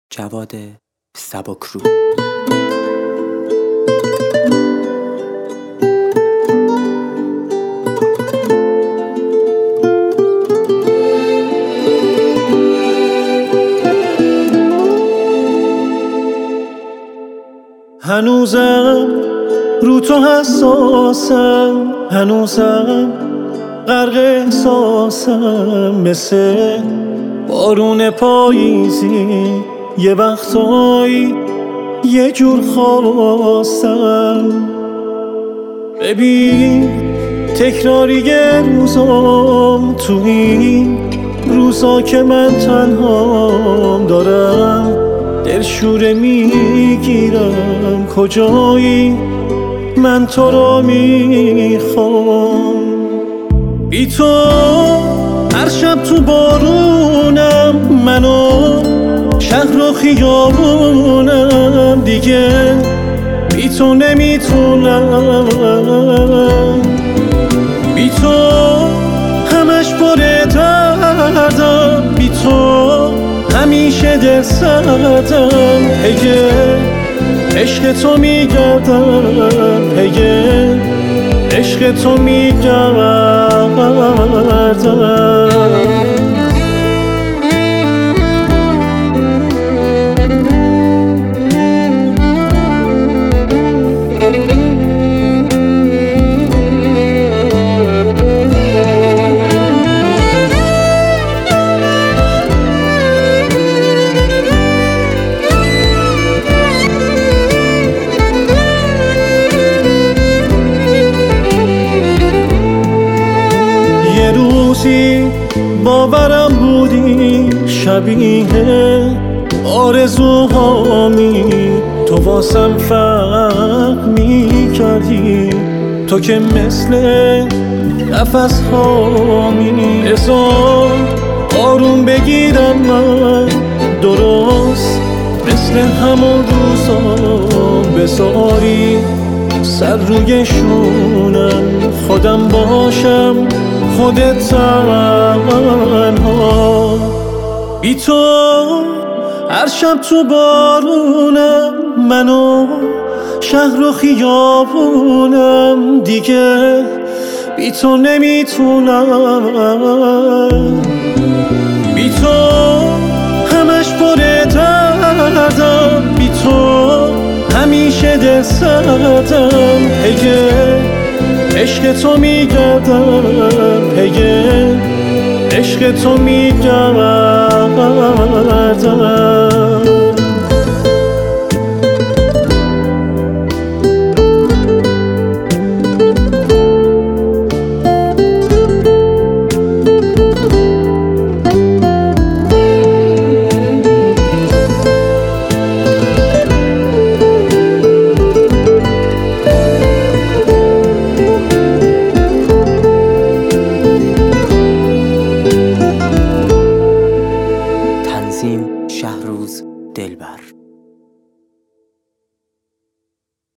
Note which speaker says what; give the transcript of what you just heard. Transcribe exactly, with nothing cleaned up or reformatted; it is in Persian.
Speaker 1: جواد سبکرو.
Speaker 2: هنوزم رو تو حساسم، هنوزم غرق احساسم، مثل بارون پاییزی یه وقتایی یه جور خواستم. ببین تکراری روزام تو این روزا که من تنهام دارم دلشوره میگیرم، کجایی من تو را میخوام. بی تو هر شب تو بارونم، منو شهر و خیابونم، دیگه بی تو نمیتونم. بی تو همش پر دردم، بی تو همیشه دل سردم، هیگه عشق تو میگردم، هیگه عشق تو میگردم. باورم بودی شبیه آرزوهامی، تو واسم فرق می کردی، تو که مثل نفس هامی. بذار آروم بگیرم من درست مثل همون روزا، بذاری سر روی شونم، خودم باشم خودت تنها. بی تو هر شب تو بارونم، منو شهر و خیابونم، دیگه بی تو نمیتونم. بی تو همش پر دردم، بی تو همیشه دل سردم، هیگه عشق تو میگردم، هیگه عشق تو میگردم.